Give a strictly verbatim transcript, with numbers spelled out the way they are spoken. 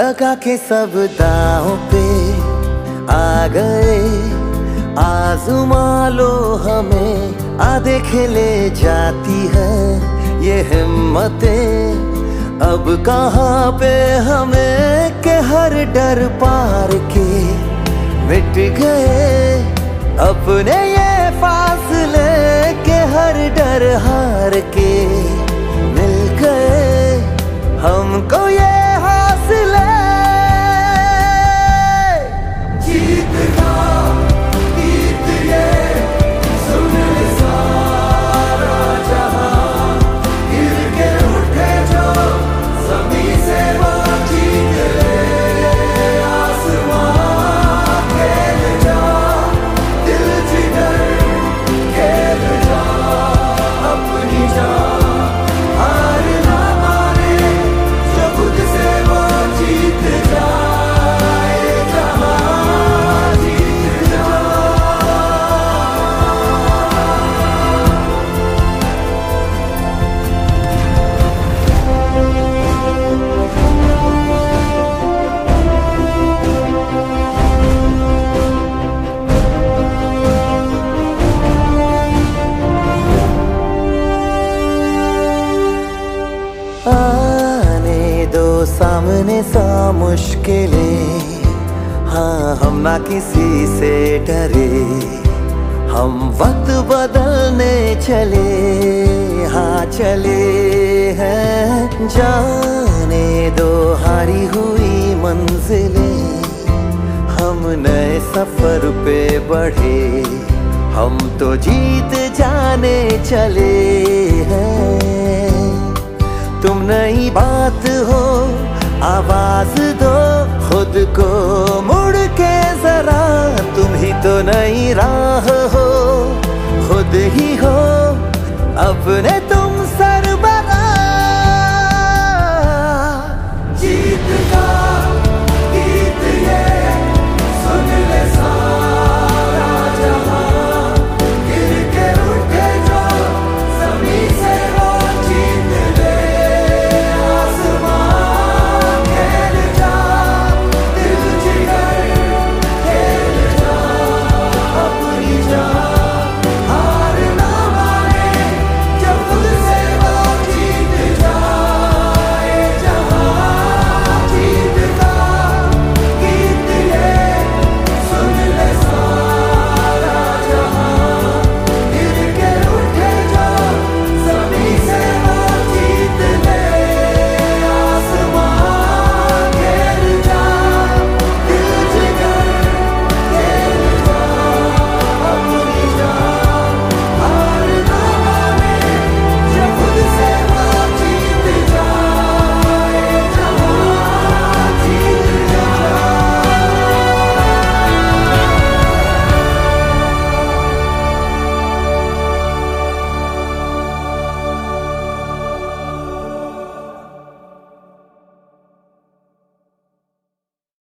लगा के सब दांव पे आ गए, आज़मा लो हमें, आ देख ले जाती है ये हिम्मतें अब कहाँ पे हमें, के हर डर पार के मिट गए अपने ये फासले, के हर डर हार के मिल गए हमको ये हासिले। जीत का गीत ये सुन ले सारा जहां, गिर के उठे जो ज़मीं से वो जीत ले आसमां, खेल जा दिल जिगर, खेल जा अपनी जान, हार ना माने जो खुद से वो जीत जाए जहां, जीत जा। आने दो सामने सा मुश्किलें, हाँ हम ना किसी से डरे, हम वक्त बदलने चले, हाँ चले हैं। जाने दो हारी हुई मंजिलें, हम नए सफर पे बढ़े, हम तो जीत जाने चले हैं। तुम नई बात हो, आवाज दो खुद को मुड़ के जरा, तुम ही तो नई राह हो, खुद ही हो अपने तो